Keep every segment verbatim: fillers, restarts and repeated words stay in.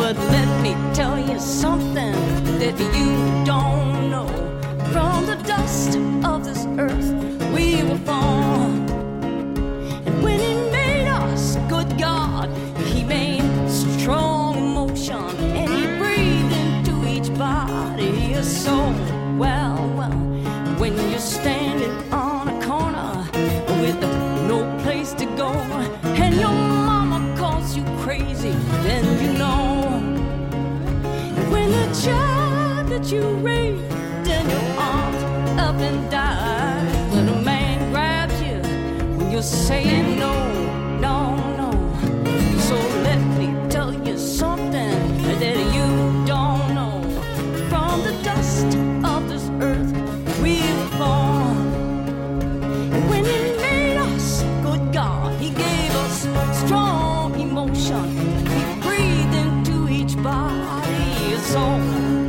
But let me tell you something that you don't know. From the dust of this earth we were formed. And when he made us, good God, he made strong emotion. And he breathed into each body a soul. Well, well, when you're standing on a corner with no place to go, and your mama calls you crazy, then you know. And when the child that you raised in your arms up and died, when a man grabs you when you're saying no, no, no. So let me tell you something that you don't know. From the dust of this earth we were born. And when he made us, good God, he gave us strong emotion. He breathed into each body a soul.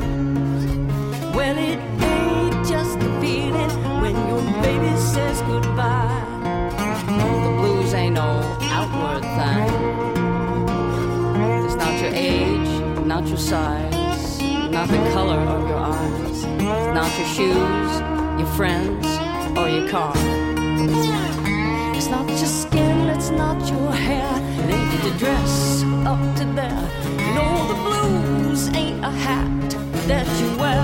Well, it ain't just a feeling when your baby says goodbye. The blues ain't no outward thing. It's not your age, not your size, not the color of your eyes. It's not your shoes, your friends, or your car. It's not your skin, it's not your hair. It ain't the dress up to there. No, the blues ain't a hat that you wear.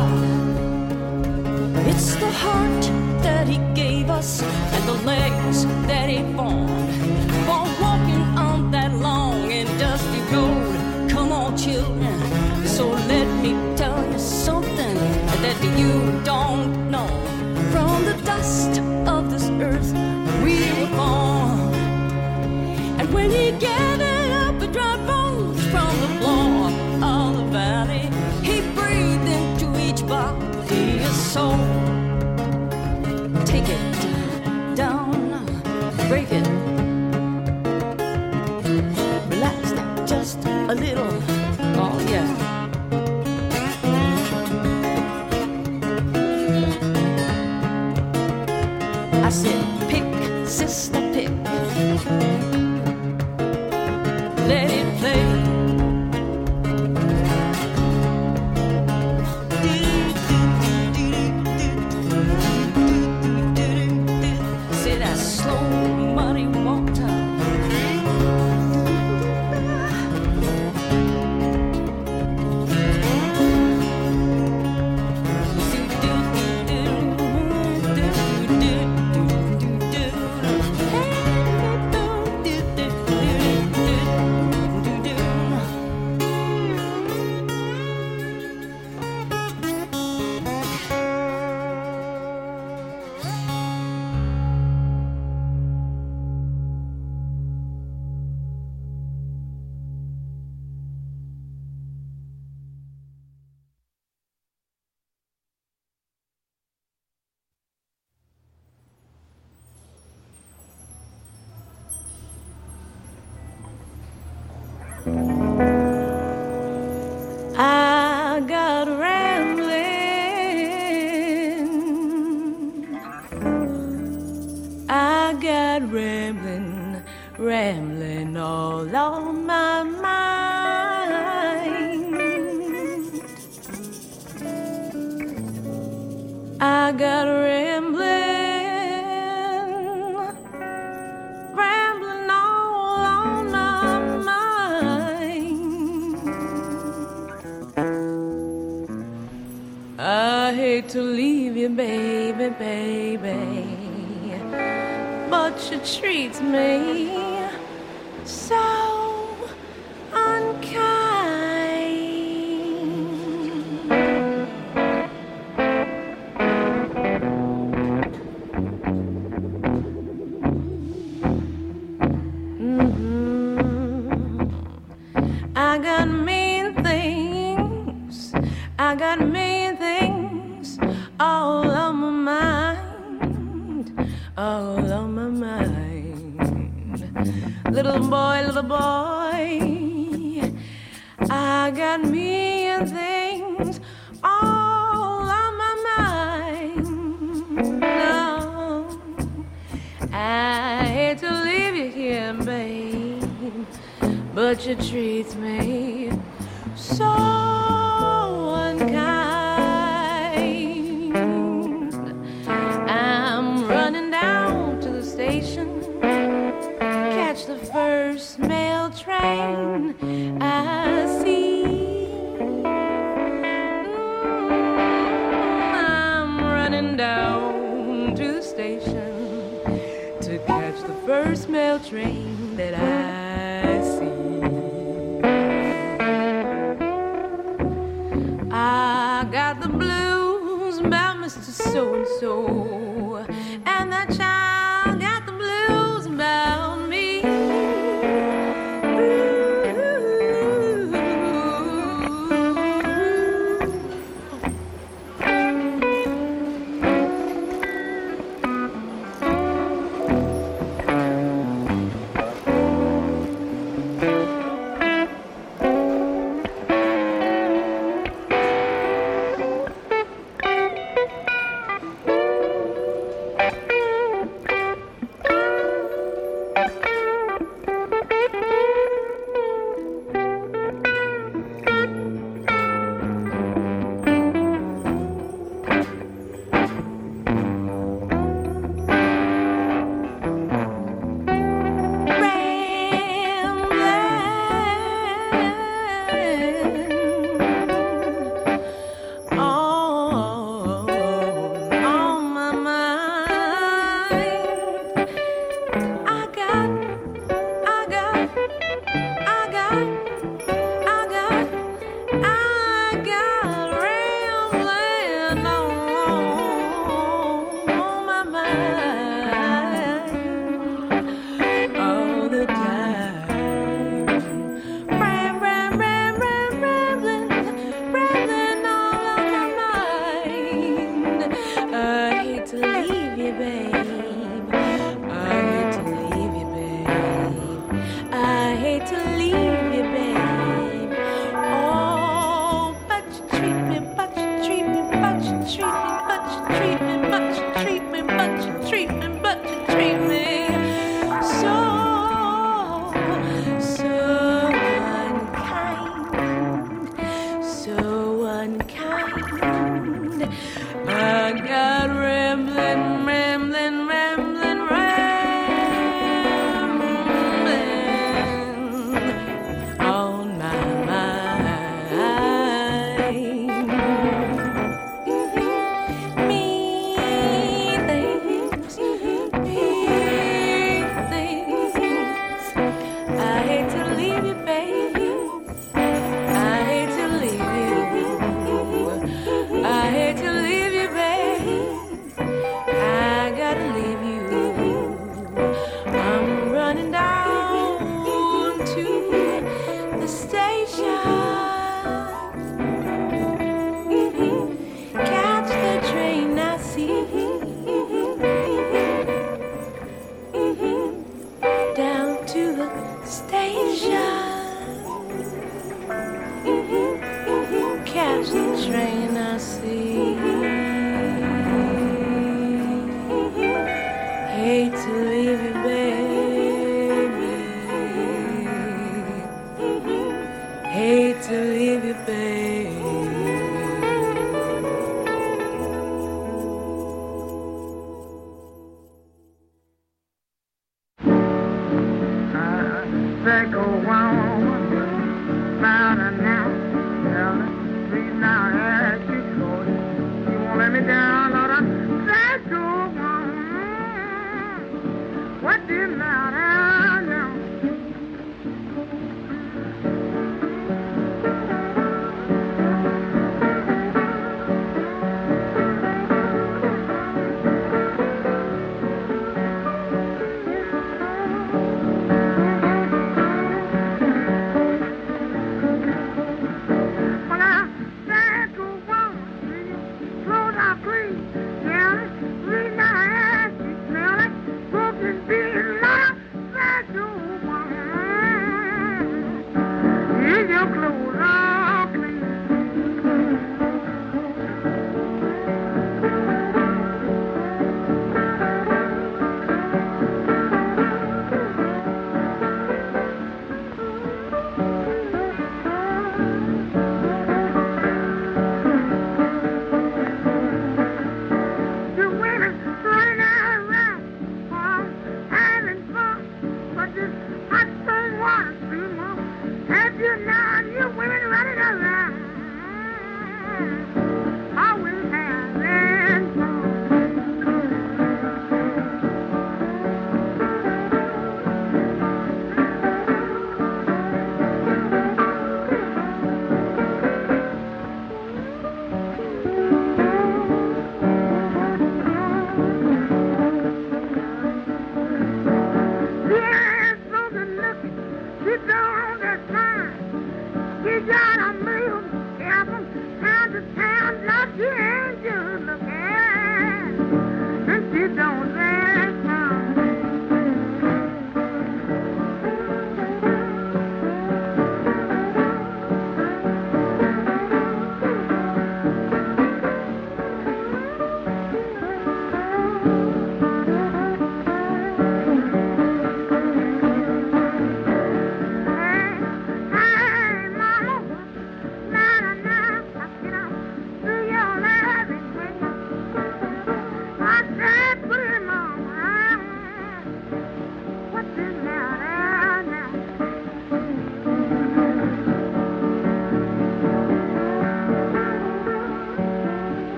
It's the heart that he gave us and the legs that he formed for walking on that long and dusty road. Come on, children. So let me tell you something that you don't know. From the dust of this earth we were born. And when he gathered up the dry bones from the floor of the valley, he breathed into each body a soul. Take it down, break it, relax just a little. Oh yeah. I said, pick, sister, pick. Let it play. Say that slow money water. I got rambling, I got rambling, rambling all on my mind. I got rambling, rambling all on my mind. I hate to leave you, baby, baby, but you treat me so unkind. Mm-hmm. I got mean things, I got mean things all on my mind, all on my mind. Little boy, little boy, I got mean things all on my mind. No, I hate to leave you here, babe, but you treat me running down to the station to catch the first mail train that I see. I got the blues about Mister So-and-so, and that child got the blues about me.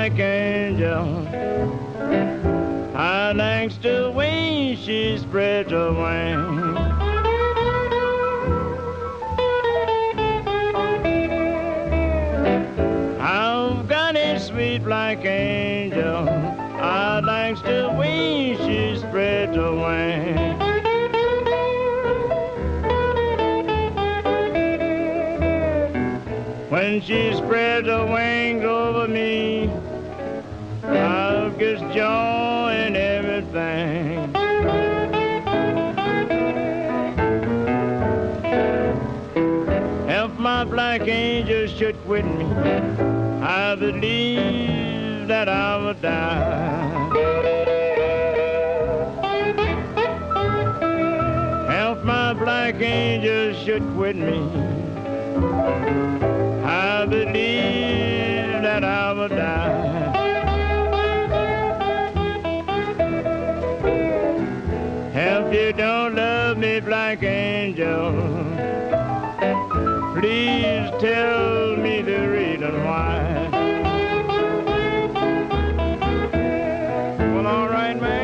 black angel. How thanks to wings she spreads her wings. I've got a sweet black angel. How thanks to wings she spreads her wings. When she spreads her wings over me, I'll get joy in everything. If my black angel should quit me, I believe that I would die. If my black angel should quit me, I believe that I will die. If you don't love me, black angel, please tell me the reason why. Well, all right, man.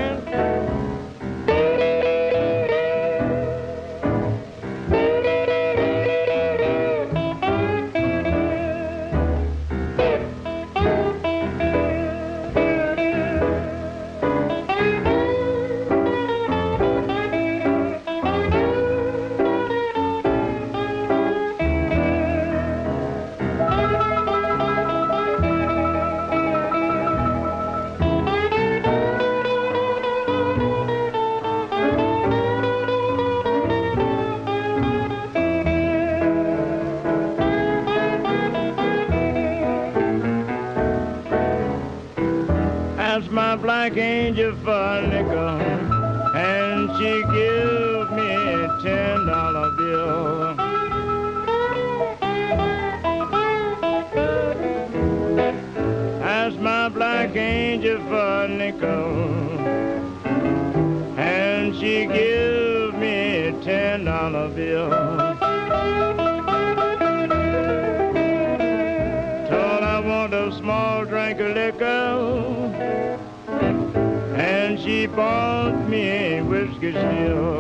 My black angel for a nickel, and she give me a ten dollar bill. Ask my black angel for a nickel, and she give me a ten dollar bill. Told I want a small drink of liquor, and she bought me a whiskey still.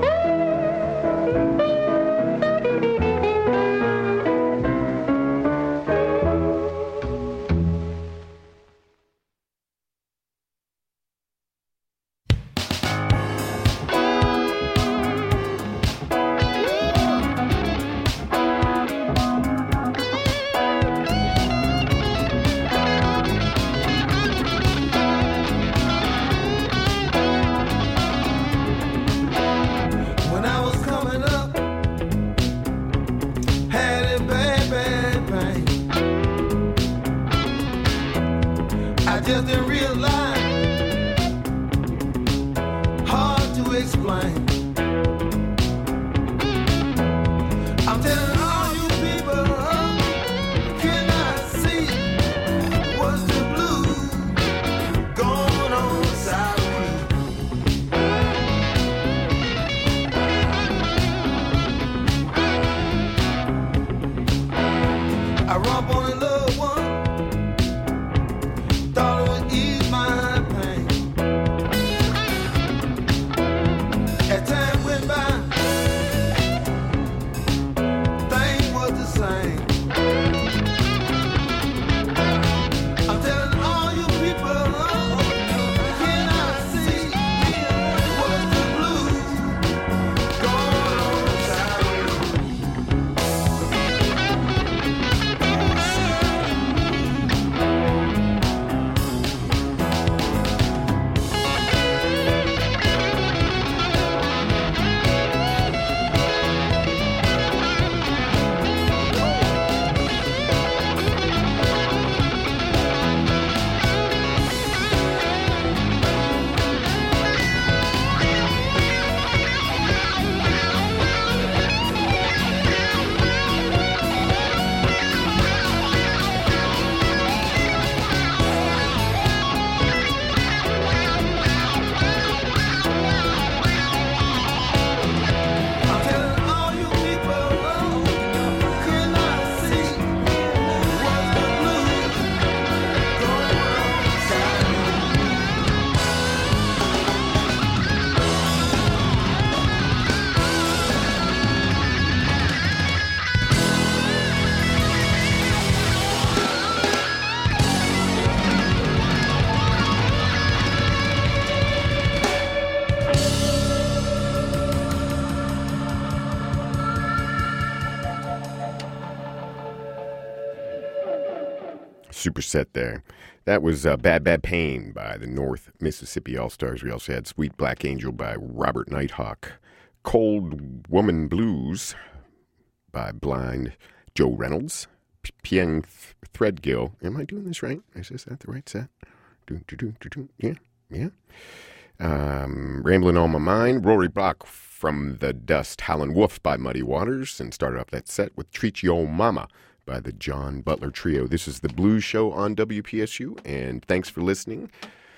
Superset there. That was uh, Bad Bad Pain by the North Mississippi All-Stars. We also had Sweet Black Angel by Robert Nighthawk. Cold Woman Blues by Blind Joe Reynolds. Pieng Threadgill. Am I doing this right? Is this at the right set? Do, do, do, do, do. Yeah, yeah. Um, Rambling on My Mind. Rory Block from the Dust. Howlin' Wolf by Muddy Waters. And started off that set with Treat Yo Mama by the John Butler Trio. This is the Blues Show on W P S U, and thanks for listening.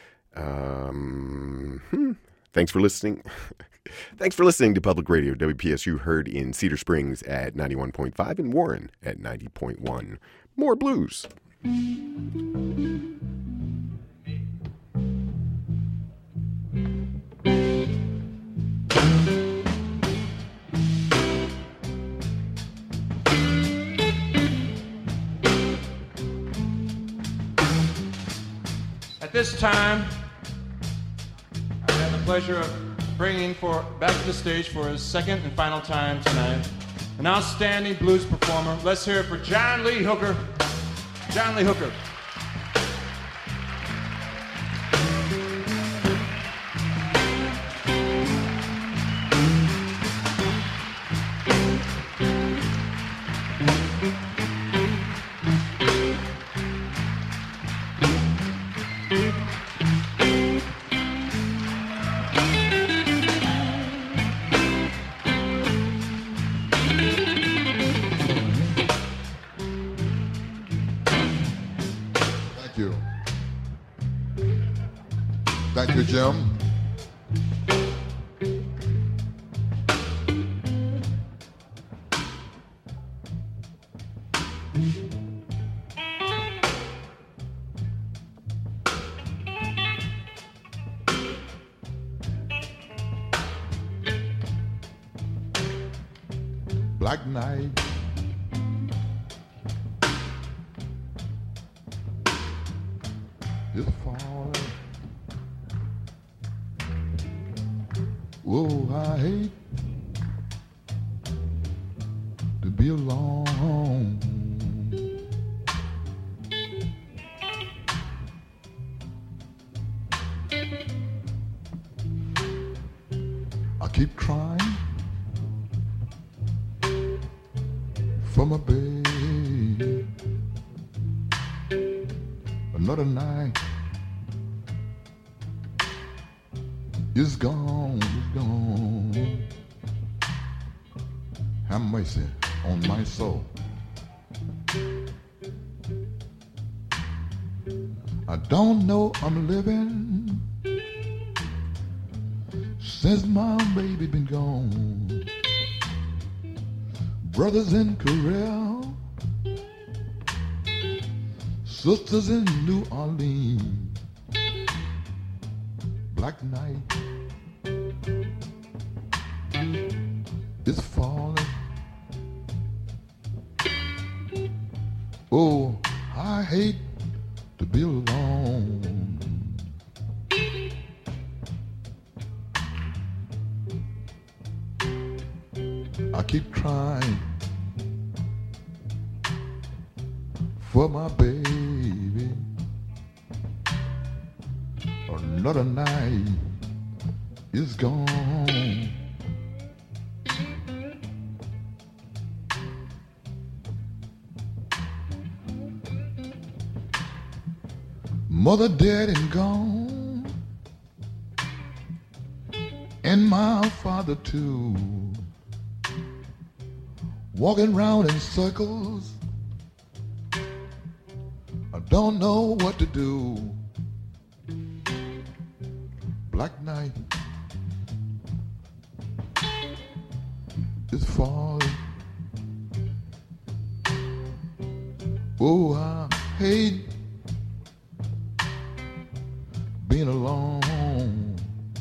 Um, hmm, thanks for listening. Thanks for listening to Public Radio. W P S U heard in Cedar Springs at ninety-one point five and Warren at ninety point one. More blues. At this time, I have the pleasure of bringing for back to the stage for his second and final time tonight, an outstanding blues performer. Let's hear it for John Lee Hooker. John Lee Hooker. Thank you, Jim. Black night. Is falling. Whoa, I hate to be alone. I keep trying for my baby. Another night is gone, is gone. Have mercy on my soul. I don't know I'm living since my baby been gone. Brothers in Korea, sisters in New Orleans. Black night is falling. Oh, I hate to be alone. I keep trying for my baby. Another night is gone. Mother dead and gone, and my father too, walking round in circles. I don't know what to do. Black night is falling. Oh, I hate being alone.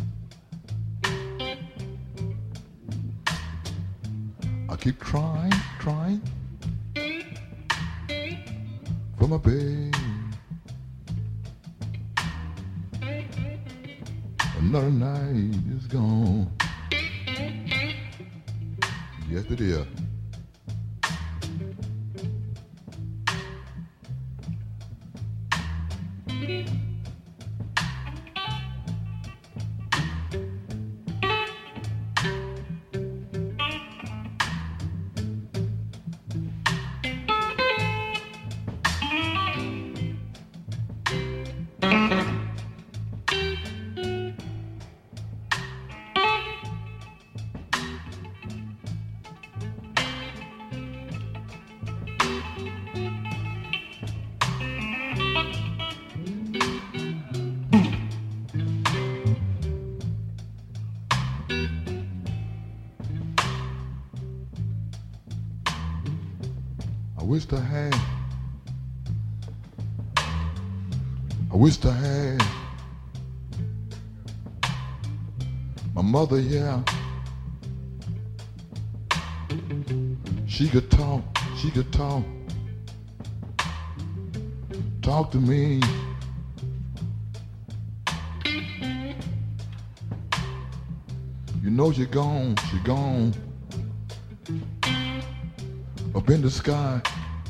I keep trying, trying for my baby. Another night is gone. Yes, it is. I wished I had, I wished I had my mother, yeah. She could talk, she could talk, talk to me. You know she gone, she gone up in the sky.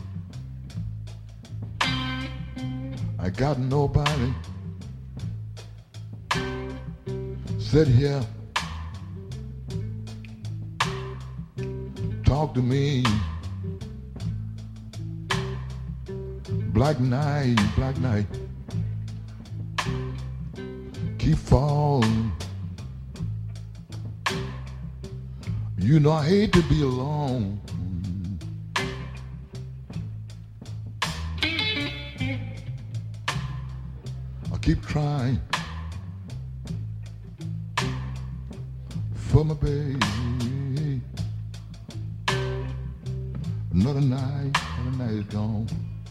I got nobody sit here, talk to me. Black night, black night, keep falling. You know I hate to be alone. Keep trying for my baby. Another night, another night is gone.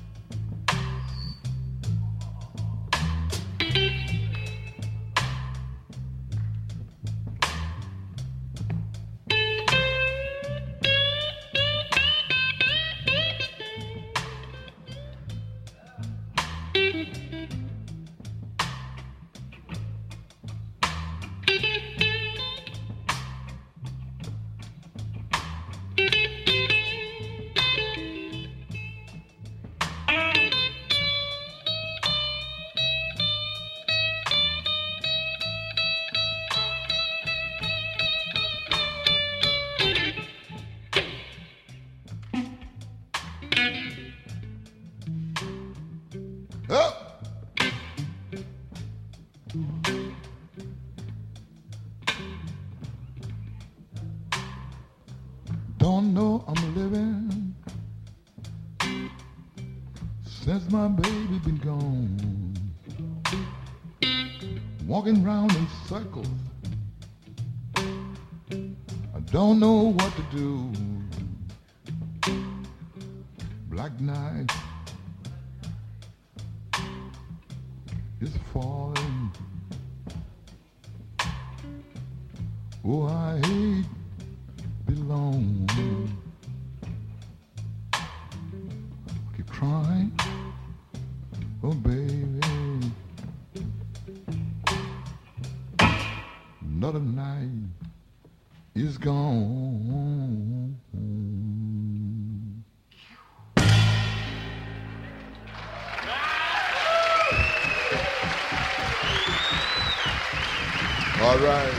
Don't know I'm living since my baby been gone. Walking round in circles, I don't know what to do. Black night is falling. Oh, I hate be alone. Keep trying, oh baby. Another night is gone. All right.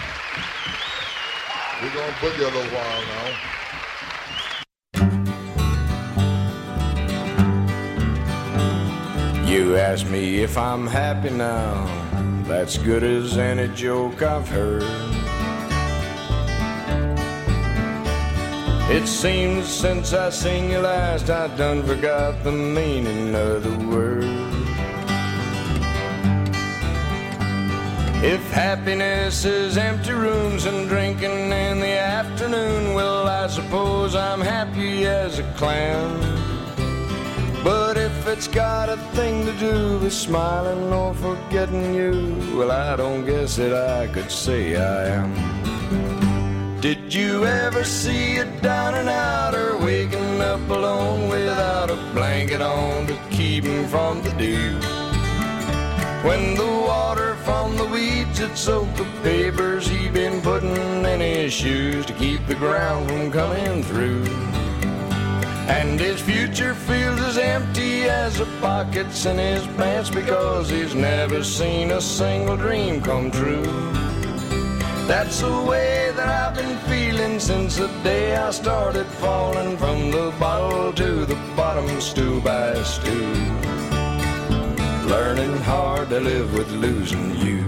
We're going to boogie a little while now. You ask me if I'm happy now. That's good as any joke I've heard. It seems since I seen you last, I done forgot the meaning of the word. If happiness is empty rooms and drinking in the afternoon, well, I suppose I'm happy as a clam. But if it's got a thing to do with smiling or forgetting you, well, I don't guess that I could say I am. Did you ever see a down and outer waking up alone without a blanket on to keep him from the dew? When the water from the weeds had soaked the papers he'd been putting in his shoes to keep the ground from coming through. And his future feels as empty as the pockets in his pants because he's never seen a single dream come true. That's the way that I've been feeling since the day I started falling from the bottle to the bottom, stool by stool. Learning hard to live with losing you.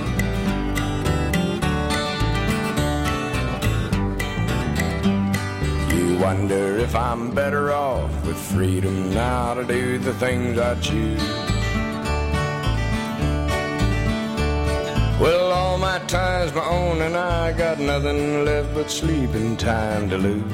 You wonder if I'm better off with freedom now to do the things I choose. Well, all my time's my own and I got nothing left but sleeping time to lose.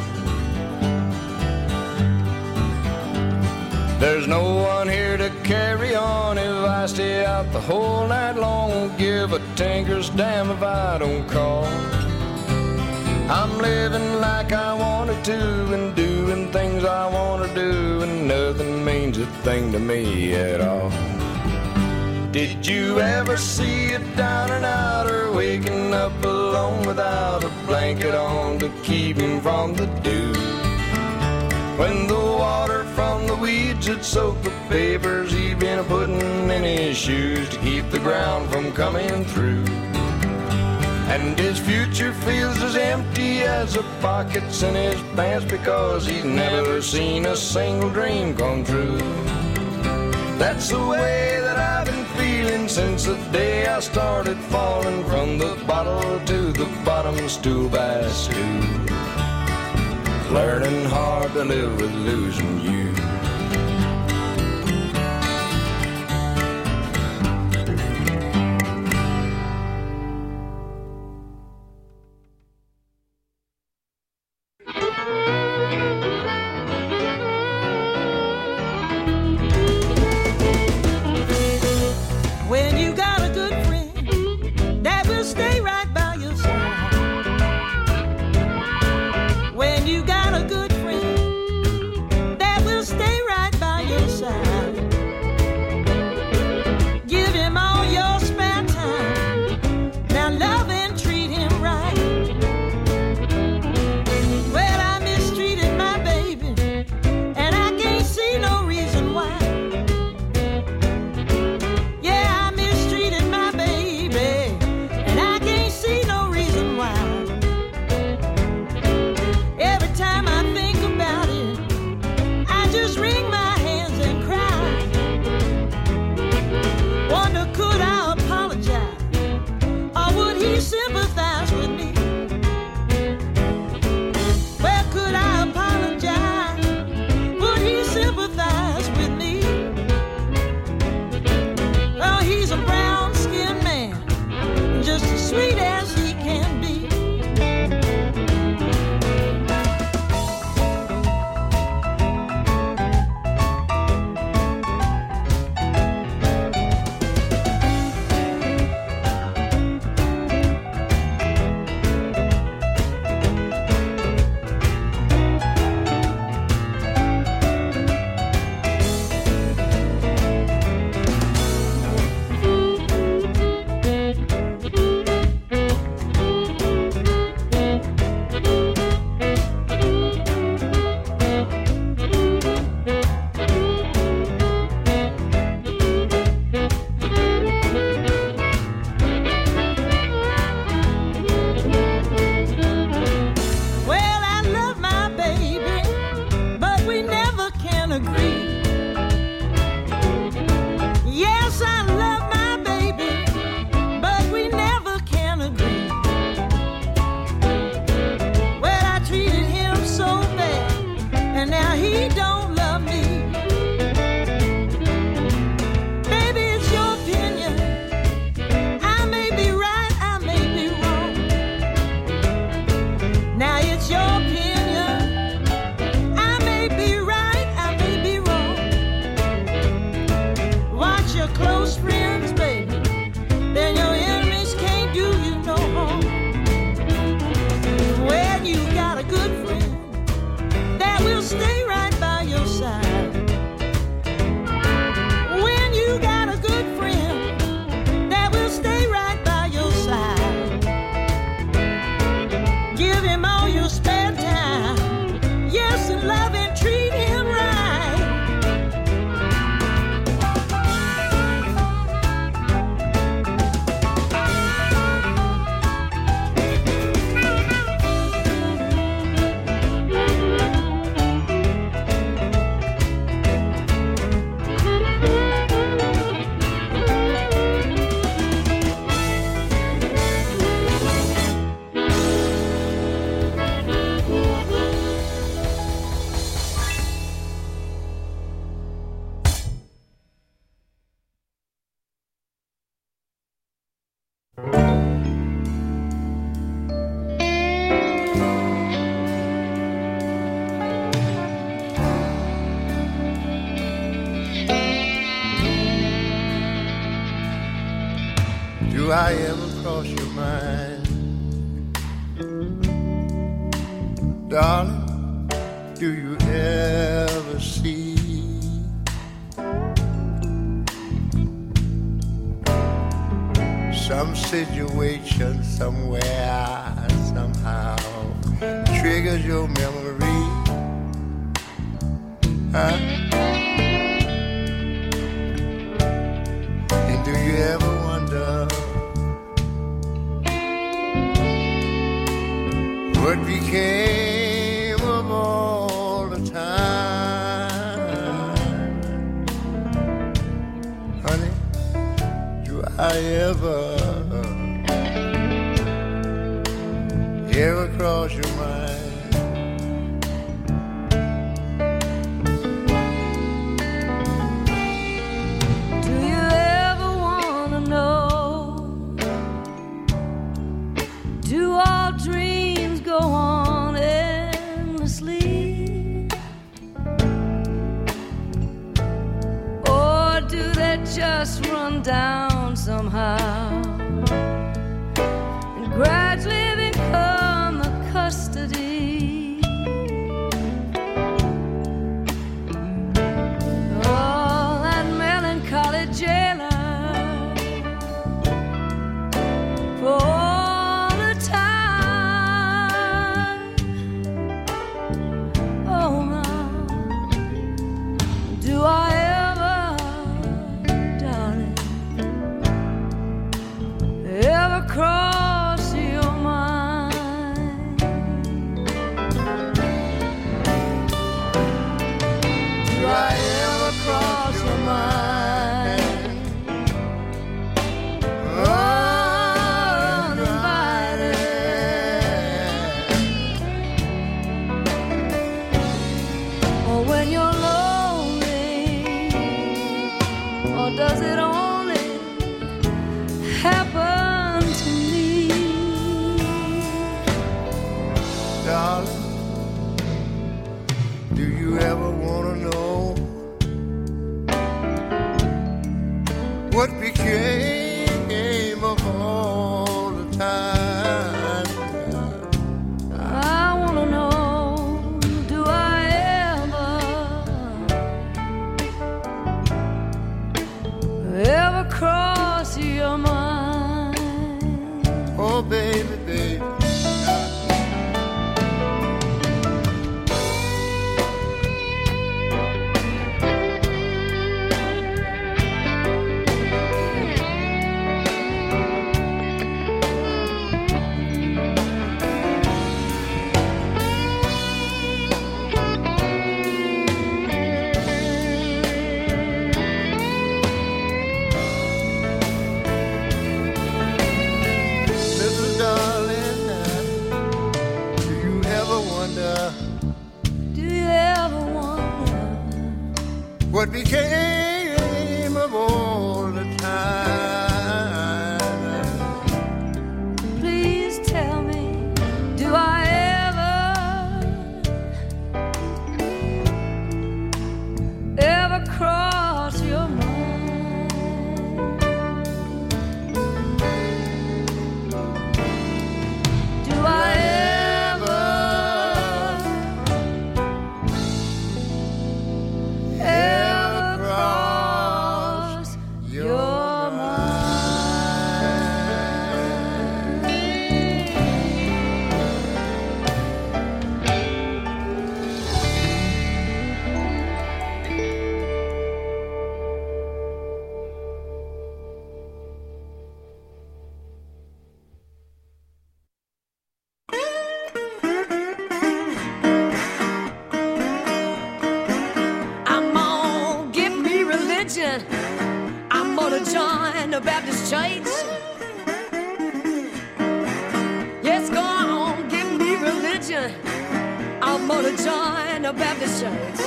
There's no one here to carry on if I stay out the whole night long. Won't give a tinker's damn if I don't call. I'm living like I wanted to and doing things I want to do, and nothing means a thing to me at all. Did you ever see a down and outer waking up alone without a blanket on to keep him from the dew? When the water from the weeds had soaked the papers he'd been putting in his shoes to keep the ground from coming through. And his future feels as empty as the pockets in his pants because he's never seen a single dream come true. That's the way that I've been feeling since the day I started falling from the bottle to the bottom, stool by stool. Learning hard to live with losing you. When you got a good friend that will stay right by your side. When you got a good friend that will stay right by your side. Give him all your spare time. Now love and treat him right. Well, I mistreated my baby, and I can't see no reason why. Sympathize with me. Well, could I apologize? Would he sympathize with me? Well, he's a brown-skinned man, just as sweet as he can be. Give him all your spare time. Yes, and love and treat him Do I ever cross your mind? Darling, do you ever see some situation somewhere, somehow triggers your memory? Huh? And do you ever wonder what became of all the time? Honey, do I ever, ever cross your mind? Do you ever wanna know? Do all dreams go on endlessly? Or do they just run down somehow and gradually become a custody? Oh, that melancholy jailer for all the time. Oh, now, do I ever, darling, ever cross your mind? Do I ever cross your mind? Uninvited. Or when you're lonely, or does it only happen to me? Darling, do you ever wanna know what became of all the time? I wanna know, do I ever, ever cross your mind? Oh, baby, baby. Little darling, do you ever wonder Do you ever wonder what became of all the time? Please tell me, do I ever, ever cross your mind? Do I ever, ever cross your mind? I'm gonna give me religion. I'm gonna join the Baptist Church. Yes, go on, give me religion. I'm gonna join the Baptist Church.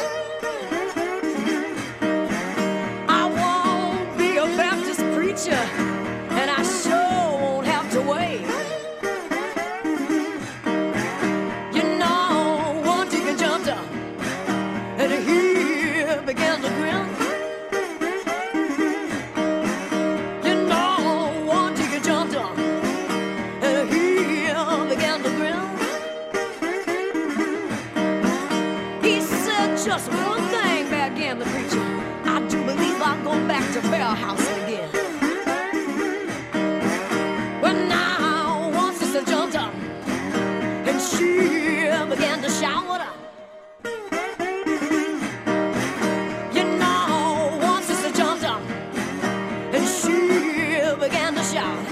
I won't be a Baptist preacher, and I sure won't have to wait. You know, one chicken jumped up, and he began to grin. You know, one chicken jumped jailhouse again. Well, now, once sister jumped up and she began to shout. You know, once sister jumped up and she began to shout.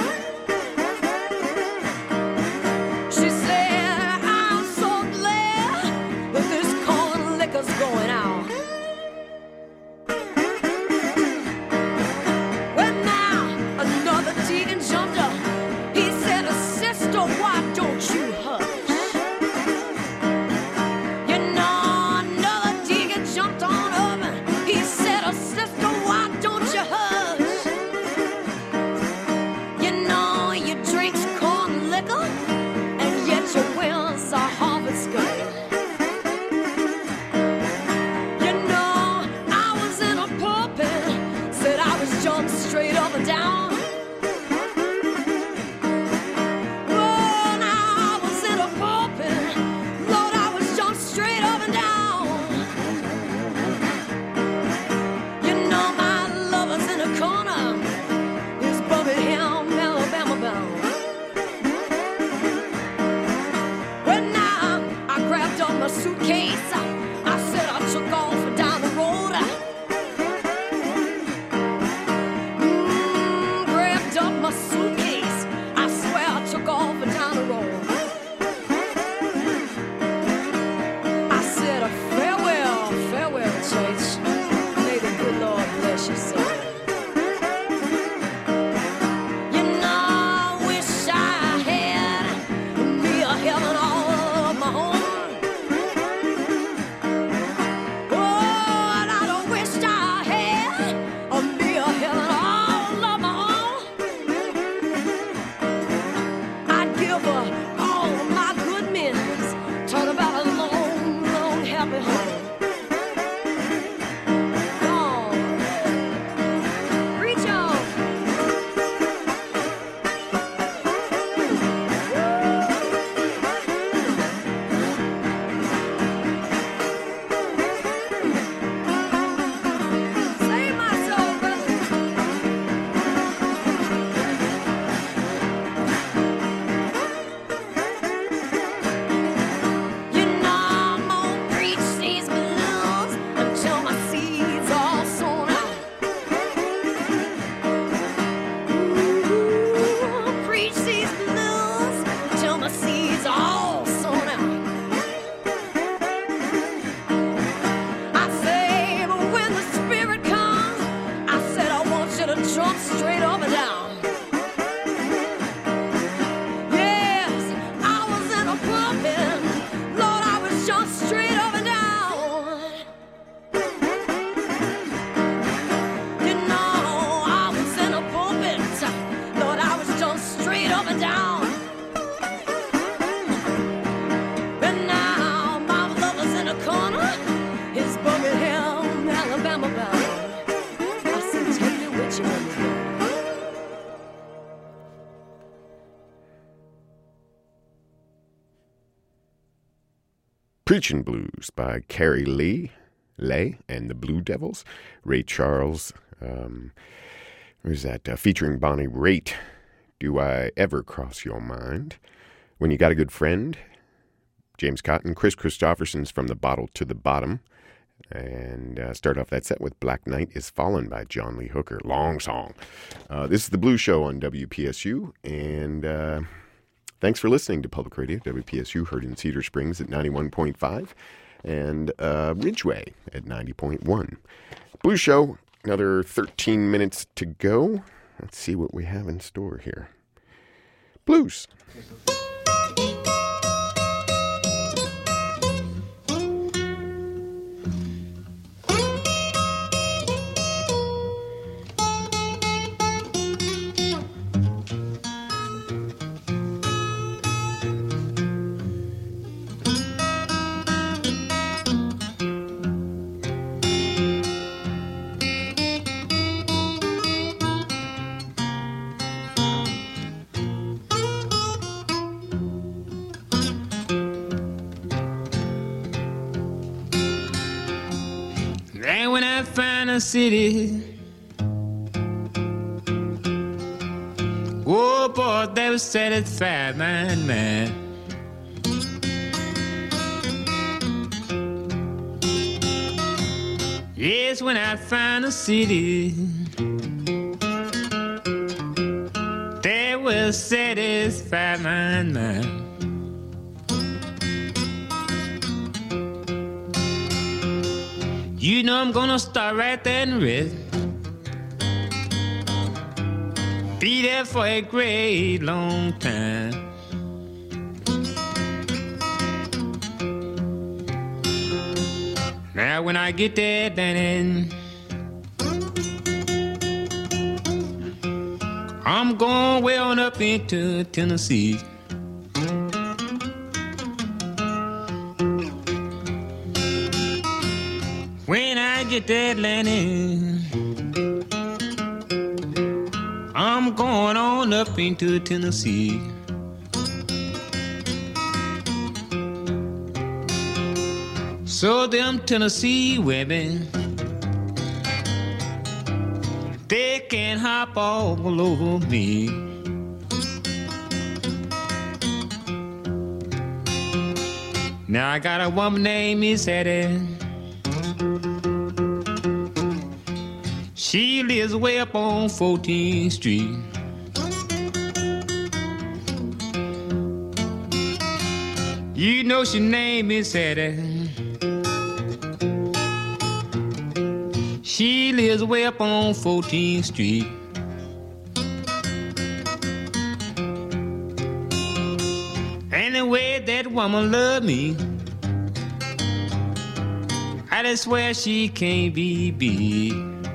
She said, I'm so glad that this corn liquor's going out. Well, now, another deacon jumped up. He said, sister, why don't you hush? You know, another deacon jumped on up and he said, sister, why don't you hush? You know, you drink corn liquor and yet you wear a Harvard skirt. You know, I was in a pulpit, said I was jumped straight up and down. Oh, now I was in a pulpit, Lord, I was jumped straight up and down. You know, my lover's in a corner, is Birmingham, Alabama bound. Well, now I grabbed up my suitcase. I said I took off down the road. Mm, grabbed up my suitcase. I swear I took off down the road. I said, farewell, farewell, church. May the good Lord bless you, sir. You know, I wish I had me a heaven all of my own. Oh, and I don't wish I had a me a heaven all of my own. I'd give her all of my good minutes, talk about a long, long happy home. Gone. Reach on. Save my soul, brother. You know I'm gonna preach these blues until my seeds all sown out. Ooh, preach these blues until my seeds all sown out. I say, but when the Spirit comes, I said I want you to jump straight up and down. Yes, I was in a pulpit, Lord, I was jumped straight up and down. You know, I was in a pulpit, Lord, I was jumped straight up and down. And now my lover's in a corner, his Birmingham, Alabama bound. I said, take it with you when you go. Preachin' Blues by Carrie Lee, Lay and the Blue Devils. Ray Charles, um, where's that? Uh, featuring Bonnie Raitt. Do I Ever Cross Your Mind? When You Got a Good Friend. James Cotton. Chris Christopherson's From the Bottle to the Bottom. And uh, start off that set with Black Night is Fallen by John Lee Hooker. Long song. Uh, this is the Blues Show on W P S U. And uh, thanks for listening to Public Radio. W P S U heard in Cedar Springs at ninety-one point five. And uh, Ridgeway at ninety point one. Blues Show, another thirteen minutes to go. Let's see what we have in store here. Blues. And when I find a city boy that was satisfied, my man. Yes, when I found a city that will satisfy my mind. You know I'm gonna start right there and rest. Be there for a great long time. Now when I get there, then I'm going way on up into Tennessee. When I get there, Atlanta, I'm going on up into Tennessee. So them Tennessee women, they can hop all over me. Now I got a woman named Miss Hattie. She lives way up on fourteenth Street. You know she name is Hattie. She lives way up on fourteenth Street. Anyway, that woman love me. I just swear she can't be beat.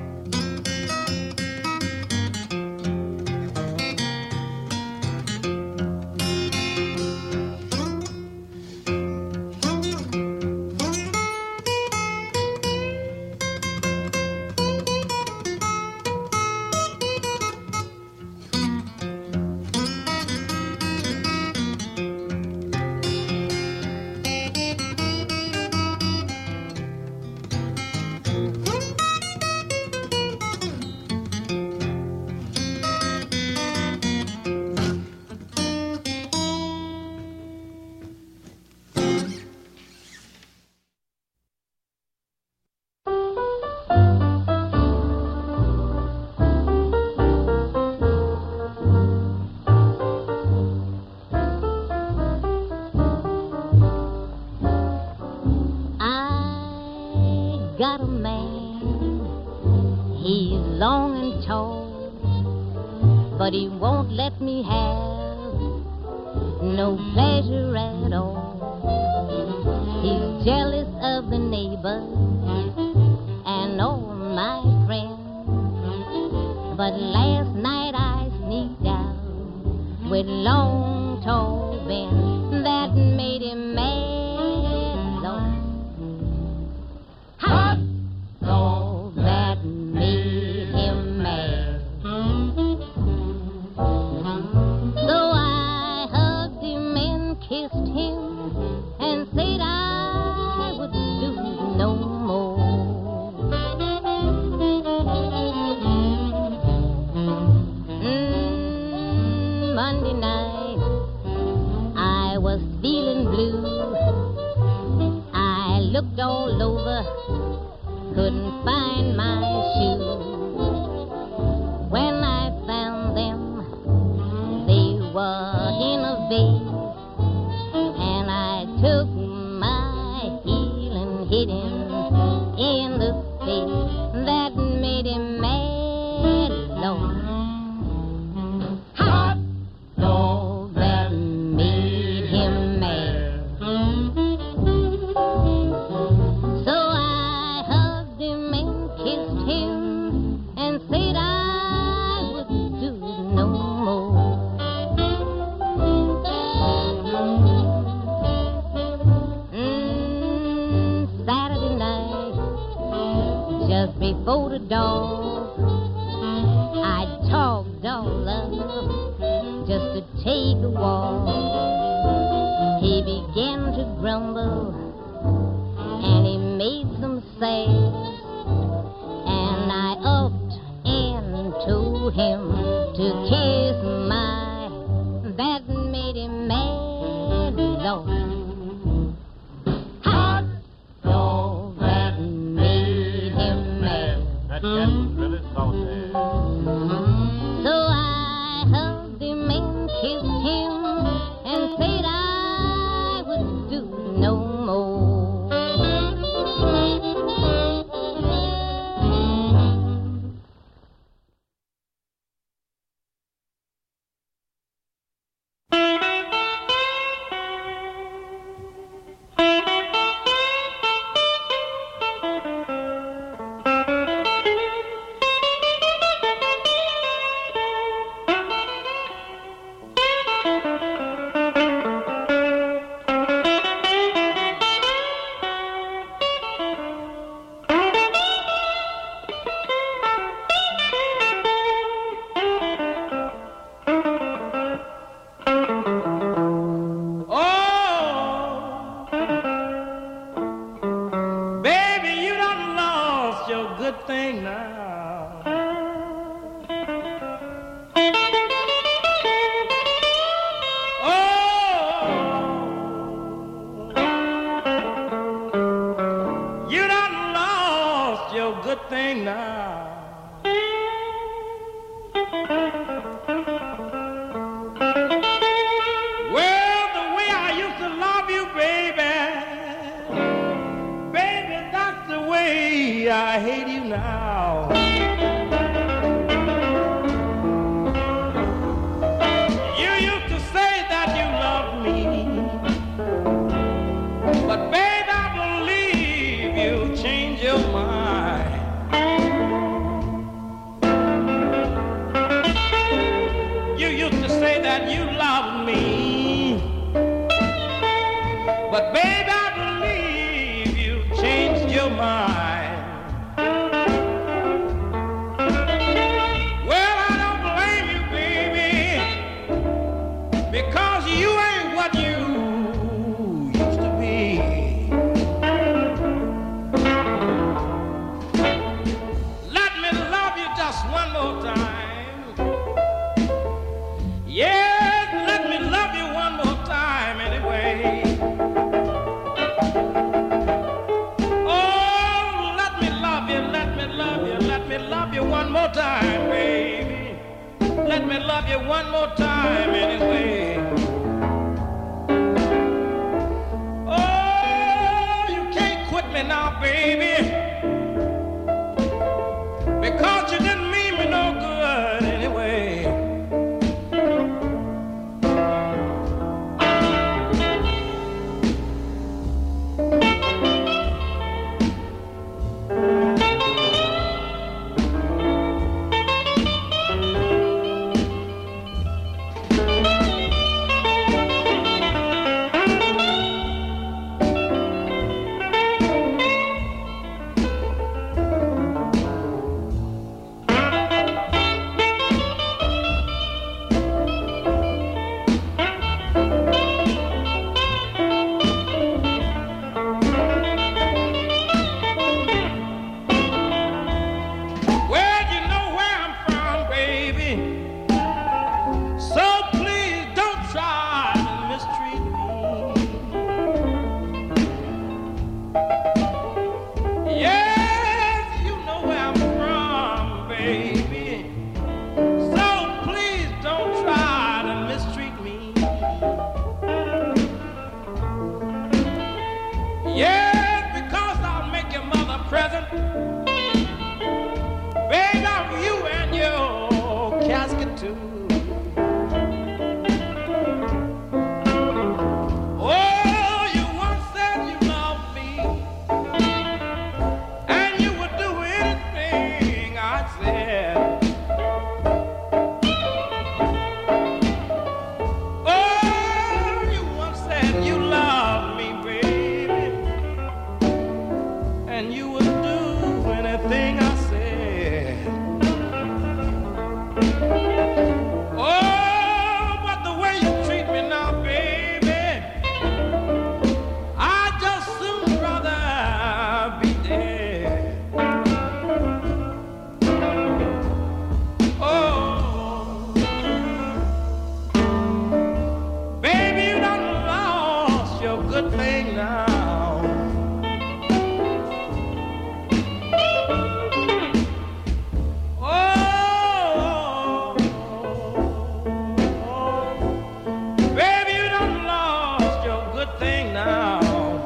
But he won't let me have no pleasure at all. He's jealous of the neighbors and all my friends. But last night I sneaked out with long, tall Ben. That made him mad, Lord. Hot dog, that made him mad. Kissed him and said I would do no more. Mm, Monday night I was feeling blue. I looked all over, couldn't find my shoes. When I found them, they were in a vase. Took my heel and hit him in the face. That made him mad, Lord. Hot dog, that made him mad. So I hugged him and kissed him and said I would do no more. Just before the dawn, I talked all up just to take a walk. He began to grumble and he made some sass, and I upped and told him to kiss my that you love me, but baby, I believe you changed your mind. Well, I don't blame you, baby, because you ain't what you used to be. Let me love you just one more time. Yeah, let me love you one more time anyway. Oh, let me love you, let me love you, let me love you one more time, baby. Let me love you one more time anyway. Oh, you can't quit me now, baby, because you didn't mean me no good anyway. Well, you know where I'm from, baby, so please don't try to mistreat me. Yes, you know where I'm from, baby, so please don't try to mistreat me. Yes, because I'll make your mother present, baby, of you and your casket too. Oh, you once said you loved me, and you would do anything I said. Oh, you once said you loved me, baby, and you would do anything I said. Oh, but the way you treat me now, baby, I'd just soon rather be dead. Oh, baby, you done lost your good thing now. Oh, baby, you done lost your good thing now.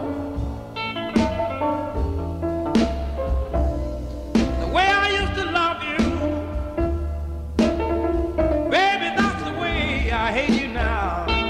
The way I used to love you, baby, that's the way I hate you now.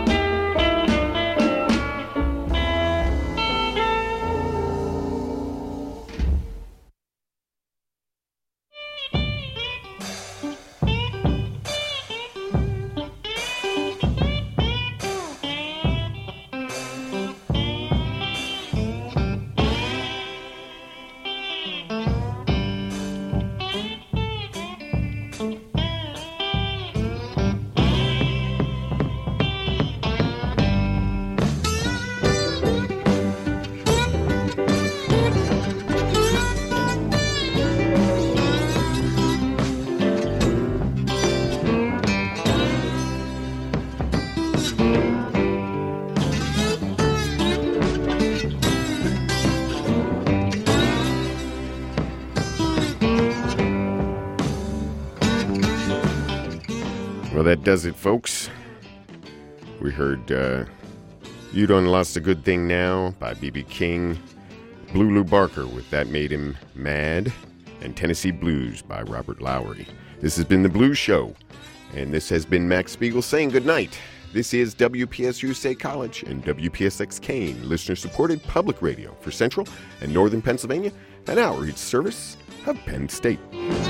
Well, that does it, folks. We heard uh, You Done Lost a Good Thing Now by B B King, Blue Lou Barker with That Made Him Mad, and Tennessee Blues by Robert Lowry. This has been The Blues Show, and this has been Max Spiegel saying goodnight. This is W P S U State College and W P S X Kane, listener-supported public radio for Central and Northern Pennsylvania, an outreach service of Penn State.